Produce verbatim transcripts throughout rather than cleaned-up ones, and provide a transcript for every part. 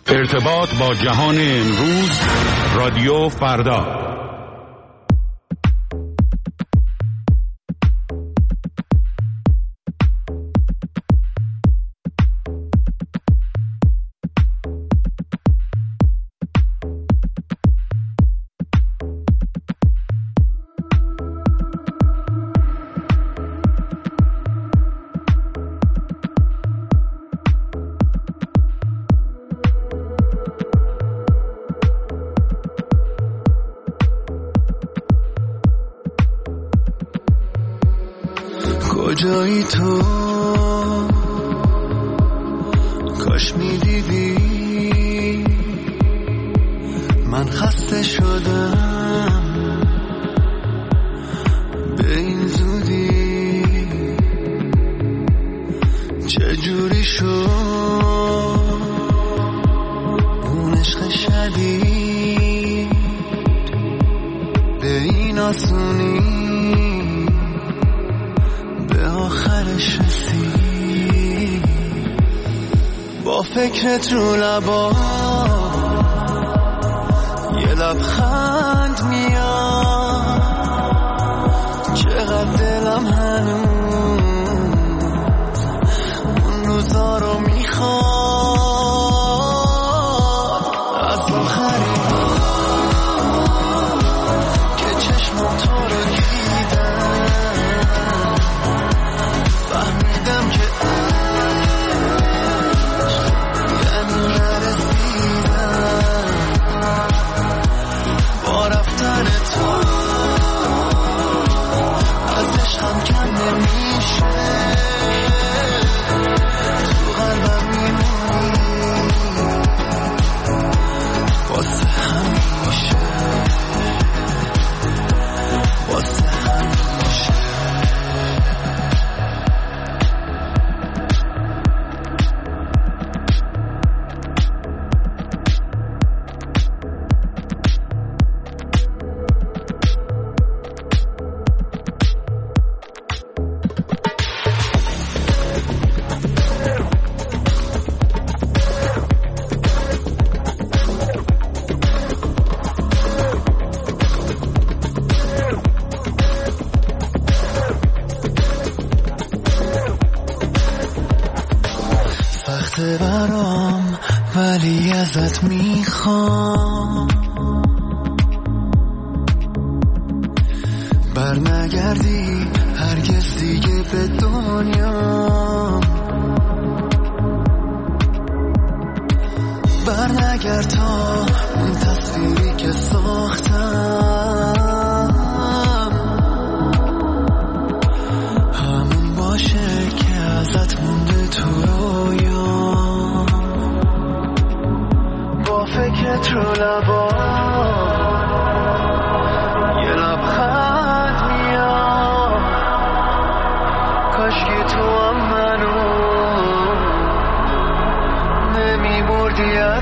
ارتباط با جهان امروز، رادیو فردا. کجایی تو؟ کاش میدیدی من خسته شدم به این زودی. چجوری شد اون عشق شدید به این آسونی آخرش رسید؟ با فکرت رو لبا یه لبخند میاد، چقدر دلم هنوز اون روزا رو میخواد. از آخرین بار که چشمم تو رو دیدم فهمیدم که یعنی نرسیدم. با رفتن تو از عشقم کم نمیشه، تو قلبم میمونی واسه همیشه، واسه همیشه. برام ولی ازت میخوام برنگردی هرگز دیگه به دنیا، برنگرد تا اون تصویری که ساختم همون باشه که ازت مونده تو رویا. فکرت رو لبا یه لبخند میاد، کاشکی تو هم منو نمیبردی از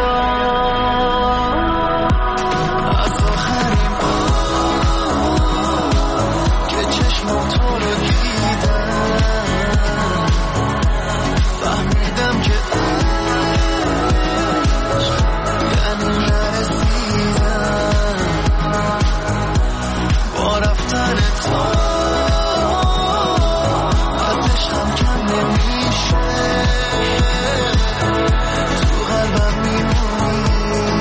یاد. از آخرین بار که چشمم تو رو دیدم فهمیدم که با رفتن تو از عشقم کم نمیشه، تو قلبم میمونی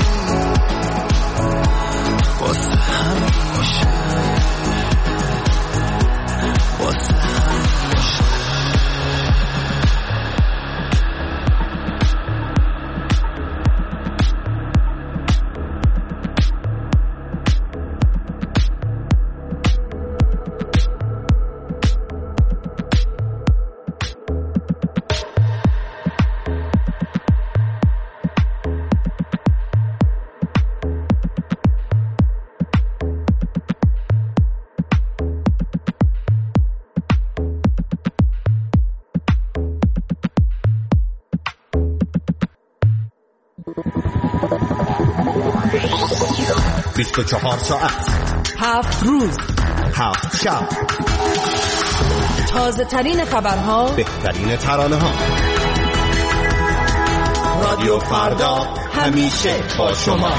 واسه همیشه، واسه همیشه. بیست و چهار ساعت، هفت روز، هفت شب، تازه ترین خبرها، بهترین ترانه ها. رادیو فردا همیشه با شما.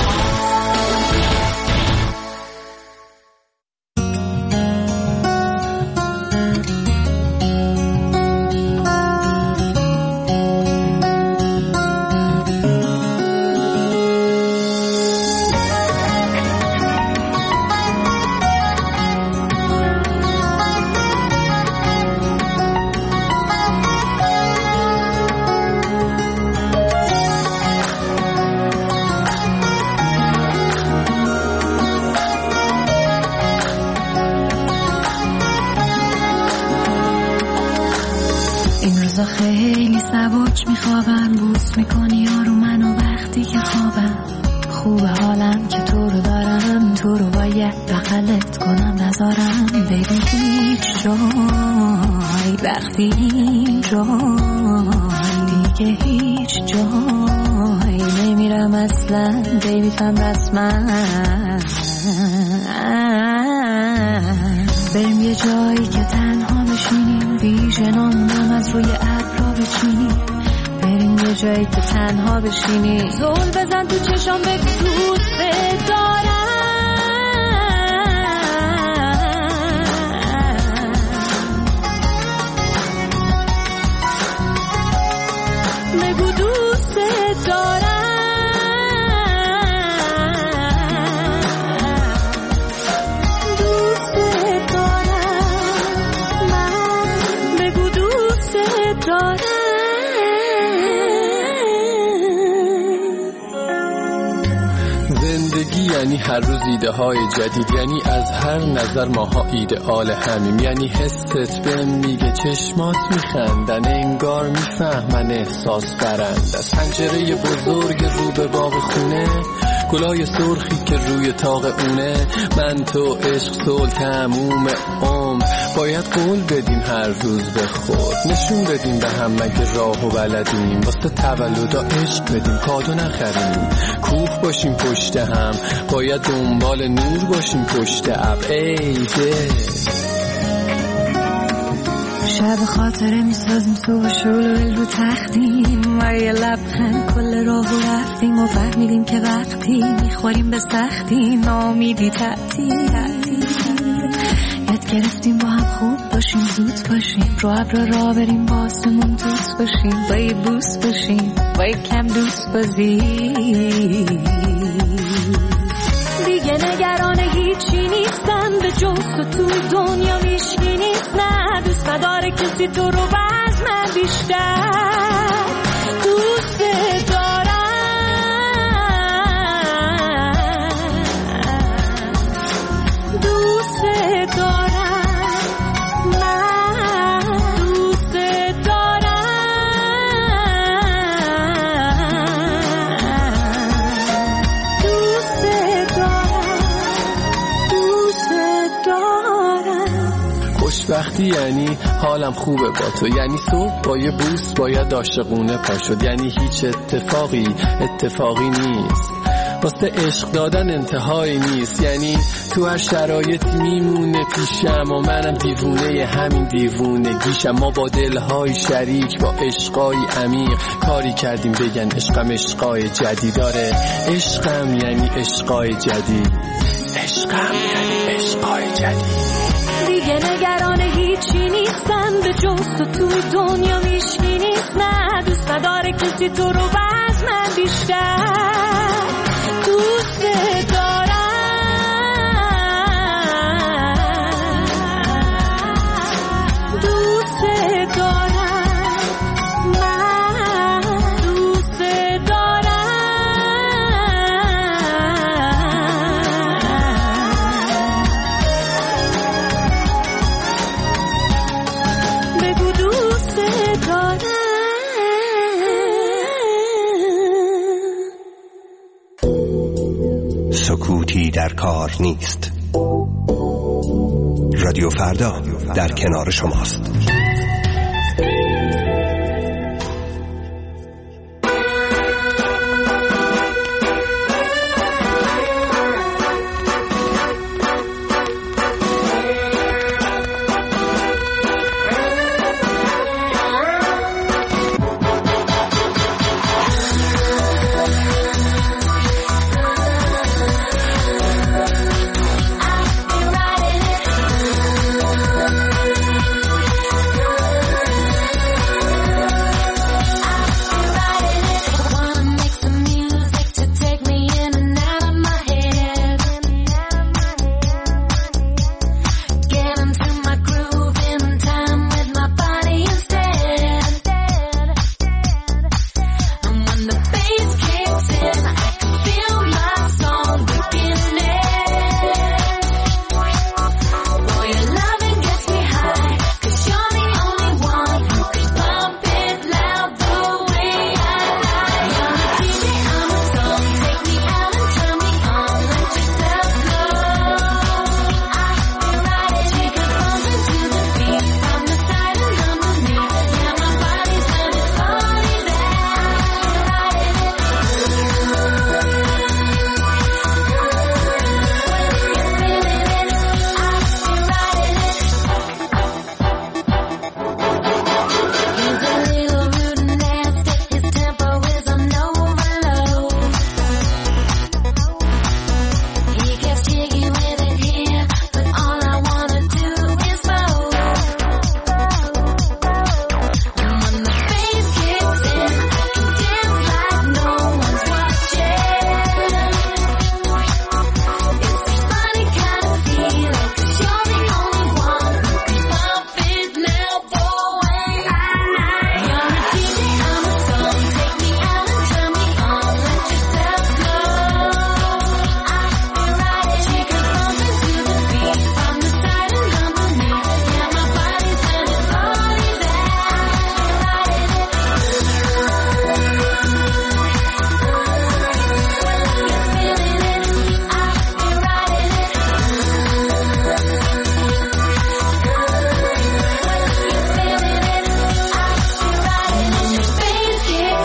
خیلی سبک میخوابم، بوس میکنی آرو منو وقتی که خوابم. خوبه حالم که تو رو دارم، تو رو باید بغلت کنم نذارم بیبی هیچ جای، وقتی این جای دیگه هیچ جای نمیرم اصلا بیبی تم رسما. بریم یه جایی که تنها بشینیم، ویژنامونم از روی ابرا بچینیم. بریم یه جایی که تنها بشینیم، زل بزن تو چشام بگو دوست دارم. بگو دوست دارم. یعنی هر روز ایده های جدید، یعنی از هر نظر ماها ایدئال همیم، یعنی حست بهم میگه چشمات میخندن، انگار میفهمن احساس برند. از پنجره بزرگ رو به باغ خونه، گلای سرخی که روی طاق اونه، من تو عشق صلح تموم عمر. باید قول بدیم هر روز به خود، نشون بدیم به هم مگه راه و بلدیم. واسه تولدا عشق بدیم کادو نخریم، کوه باشیم پشت هم، باید دنبال نور باشیم پشت اب. ای ده شب خاطره میسازیم صبح شلول رو تختیم و یه لبخند کل راه رو رفتیم و فهمیدیم که وقتی میخوریم به سختی نامیدی تعطیل. یاد گرفتیم با هم خوب باشیم، زود باشیم، رو ابر را بریم با آسمون دوست باشیم، با یه بوس باشیم، با یه کم دوست بازیم. دیگه نگران هیچی نیستم، به جز تو توی دنیا هیچکی نیست. نه دوست نداره کسی تو رو باز من بیشتر دوست دارم. دوست دارم، من دوست دارم. دوست دارم، دوست دارم. خوشبختی یعنی حالم خوبه با تو، یعنی صبح با یه بوس باید عاشقونه پا شد، یعنی هیچ اتفاقی اتفاقی نیست، واسه عشق دادن انتهایی نیست، یعنی تو هر شرایطی میمونه پیشم و منم دیوونه همین دیوونگیشم. ما با دلهای شریک با عشقای عمیق کاری کردیم بگن عشقم عشقای جدید داره. عشقم یعنی عشقای جدید، عشقم یعنی عشقای جدید. دیگه نگران هیچی نیستم، به جز تو توی دنیا هیچکی نیست. نه دوست نداره کسی تو رو باز من بیشتر دوست دارم. دوست دارم، من دوست دارم. بگو دوست دارم. سکوتی در کار نیست. رادیو فردا در کنار شماست.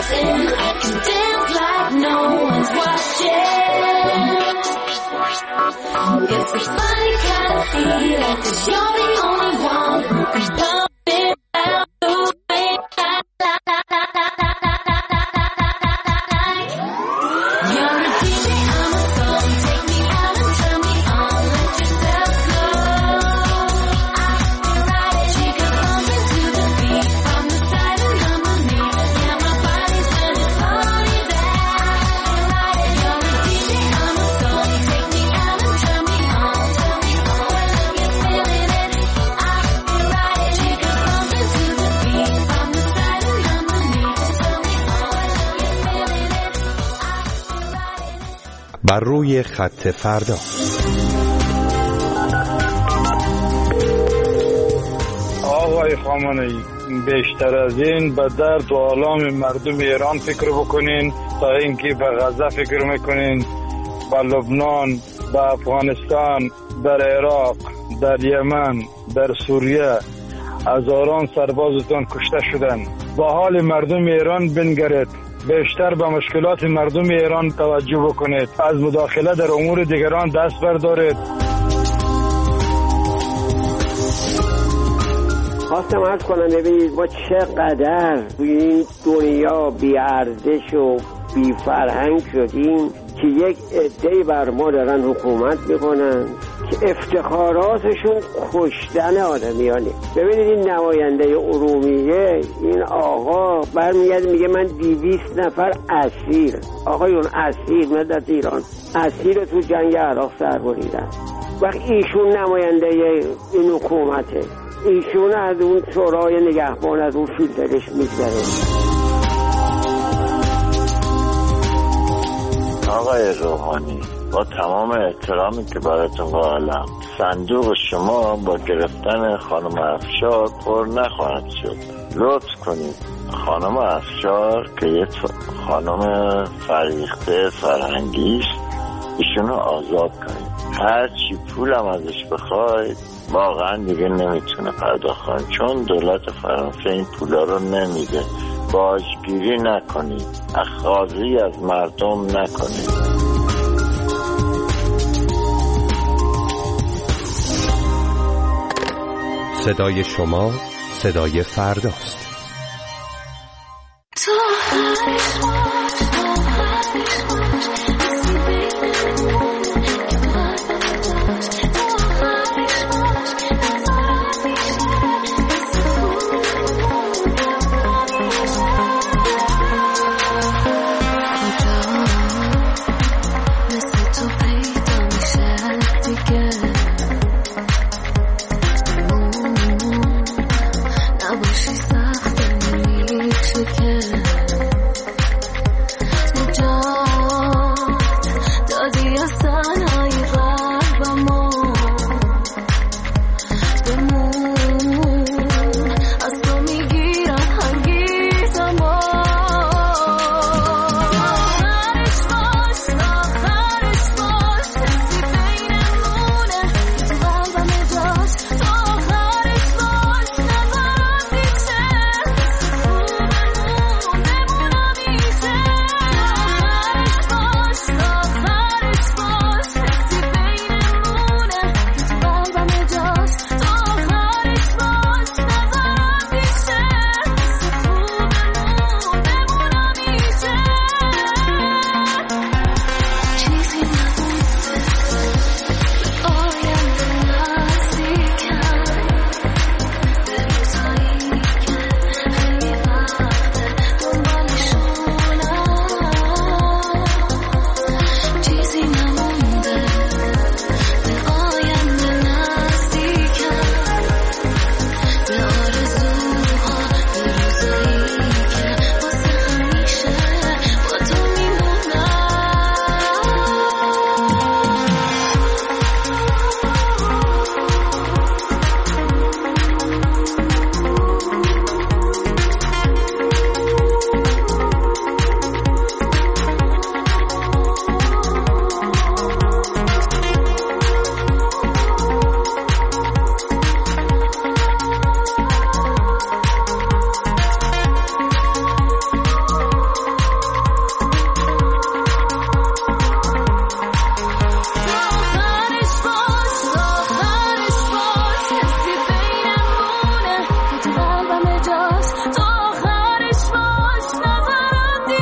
dancing. I can dance like no one's watching. It's a funny kind of feeling, 'cause you're the only one who can pump it out the way I like. You're a D J, I'm a song. Take me out and turn me on. Let yourself go. I can ride it. She can bump into the beat from the side and underneath. Yeah, my body's when it's funny that I can ride it. You're a D J, I'm a song. Take me out and turn me on. Turn me on when I get feeling it. I can ride it. She can bump into the beat from the side and underneath. Turn me on when I get feeling it. I can ride it. بر روی خط فردا. آقای خامنه‌ای، بیشتر از این به درد و آلام مردم ایران فکر بکنین تا اینکه به غزه فکر میکنین. به لبنان، به افغانستان، در عراق، در یمن، در سوریه هزاران سربازتان کشته شدن. با حال مردم ایران بنگرید، بیشتر به مشکلات مردم ایران توجه بکنید، از مداخله در امور دیگران دست بردارید. خواستم عرض کنم ببینید ما چقدر توی این دنیا بی ارزش و بی فرهنگ شدیم که یک عده‌ای بر ما دارن حکومت میکنن که افتخاراتشون کشتن آدمیانه. ببینید این نماینده ارومیه، این آقا برمیگرده میگه من دویست نفر اسیر، آقایون اسیر ملت ایران اسیر تو جنگ عراق سر بریدن. وقت ایشون نماینده این حکومته، ایشون از اون شورای نگهبان از اون فیلترش میگذره. آقای روحانی، با تمام احترامی که براتون قائلم، صندوق شما با گرفتن خانم افشار پر نخواهد شد. لطف کنید خانم افشار که یه خانم فریخته فرهنگیست، ایشونو آزاد کنید. هر چی پولم ازش بخواید واقعا دیگه نمیتونه پرداخت کنه، چون دولت فرانسه این پولا رو نمیده. باجگیری نکنید، اخاذی از مردم نکنید. صدای شما صدای فرداست.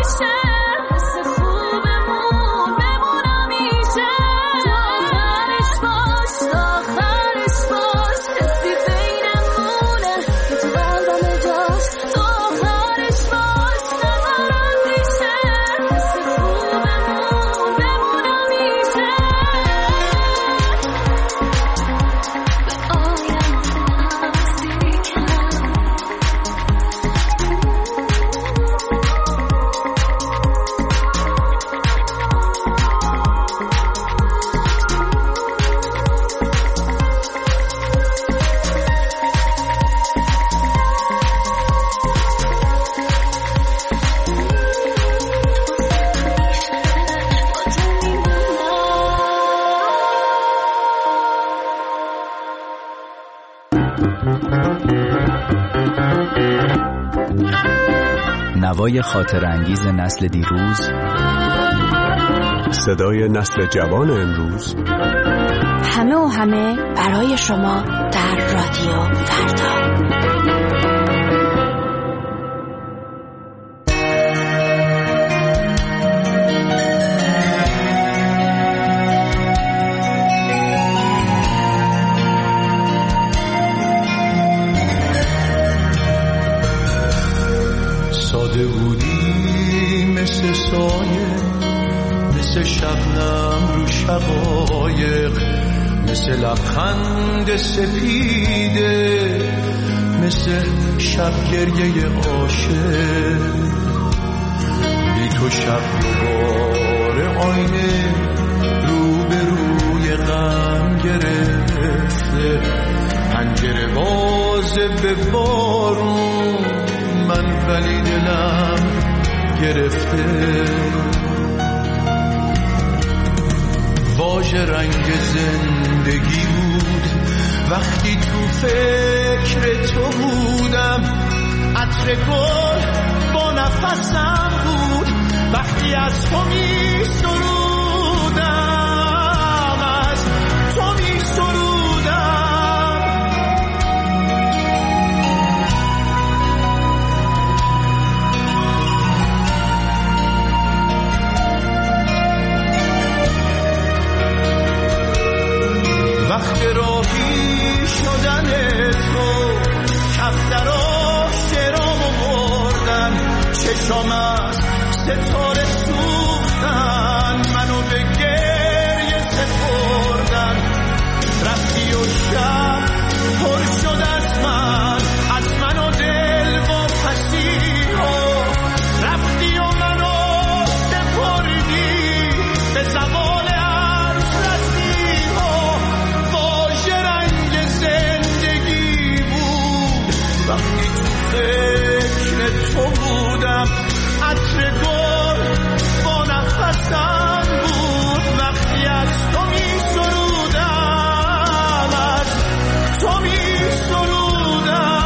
میشه مثل خوبمون بمون همیشه تا آخرش باش تا آخرش باش حسی بینمونه که تو قلبم جاست تا آخرش باش نظرم میشه مثل خوبمون بمون همیشه به آینده نزدیکم نوای خاطر انگیز نسل دیروز، صدای نسل جوان امروز، همه و همه برای شما در رادیو فردا. ساده بودی مثل سایه، مثل شبنم رو شقایق، مثل لبخند سپیده، مثل شب گریه عاشق. بی تو شب دوباره آینه رو به روی غم گرفته، پنجره بازه به بارون من ولی دلم گرفته. واژه رنگ زندگی بود وقتی تو فکر تو بودم، عطر گل با نفسم بود وقتی از تو می سرودم، از تو می سرودم. وقت راهی شدن تو کفترا شرامو بردن، چشام از ستاره سوختن، منو به گریه سپردن. رفتی و شب پر شد از من، از من و دل و پسیها. رفتی و منو سپردی به زوال عرض رسیها. واژه رنگ زندگی بود وقتی تو فکر تو بودم، عطر گل با نفسم بود وقتی از تو می سرودم، از تو می سرودم.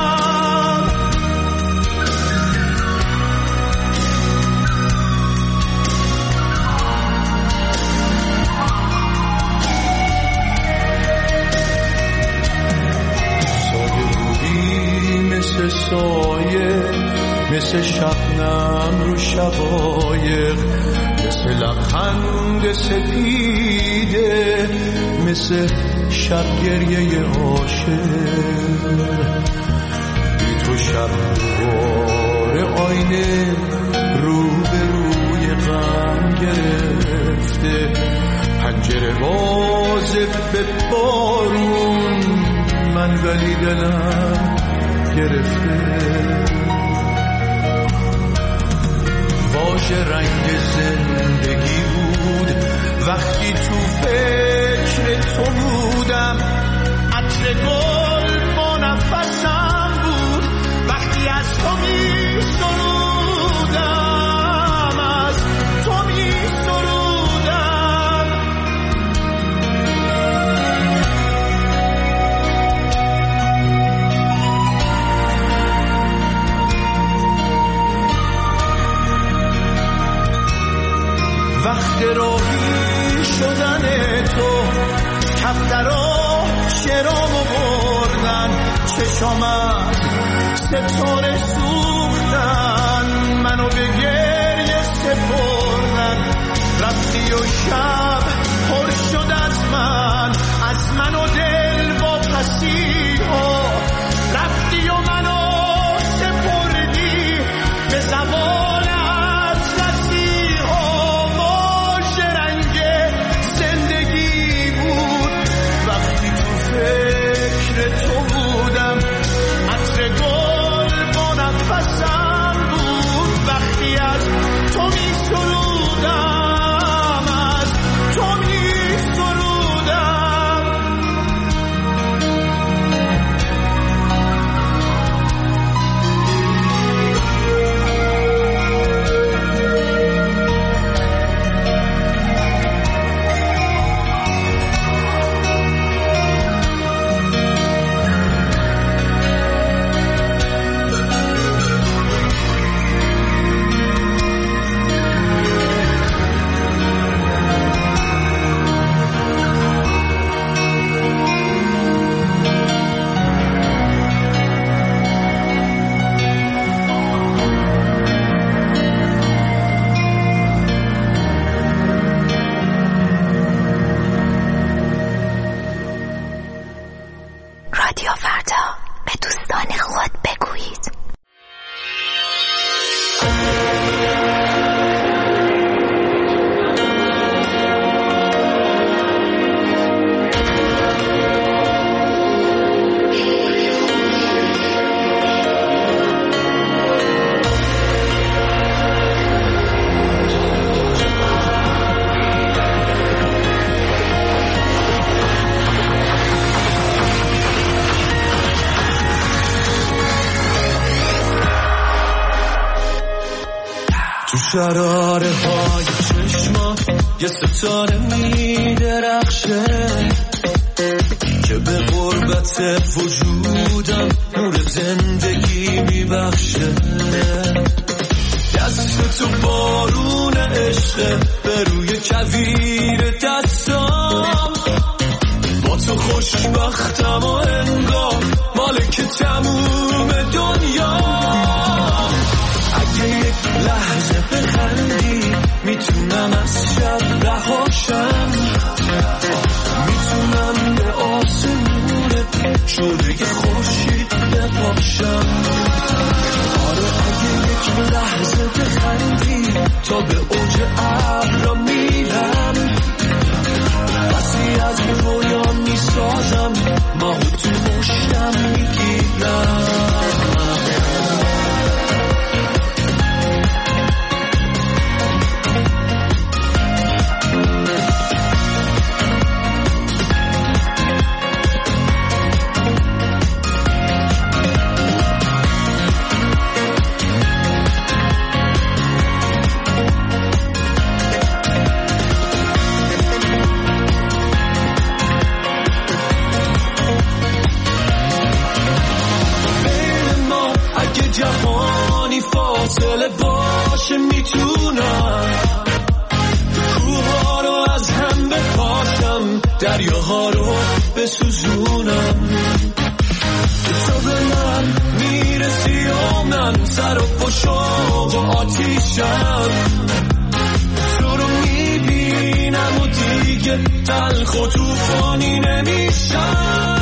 ساده بودی مثل سایه، مثل شبنم رو شقایق، مثل لبخند سپیده، مثل شب گریه عاشق. بی تو شب دوباره آینه رو به روی غم گرفته، پنجره بازه به بارون من ولی دلم گرفته. واژه رنگ زندگی بود وقتی تو فکر تو بودم، عطر گل با نفسم بود وقتی از تو می سرودم، از تو می سرودم. وقت راهی شدن تو کفترا شرامو بردن، چشام از ستاره سوختن، منو به گریه شراره های چشمات یه ستاره می درخشه که به غربت وجودم نور زندگی می بخشه. دست تو بارون عشقه به روی کویر دستام، با تو خوشبختم و انگار مالک تموم دنیا. اگه یک لحظه بخندی میتونم از شب رهاشم، میتونم به آسمونت شعله خورشید بپاشم. آره اگه یک لحظه بخندی تا به اوج ابرا میرم، بسی از رویا میسازم ماهو تو مشتم میگیرم. جهانی فاصله باشه میتونم کوها رو از هم بپاشم، دریاها رو بسوزونم. تو به من میرسی و من سر و پشوق و آتیشم، تو رو میبینم و دیگه تلخ و توفانی نمیشم.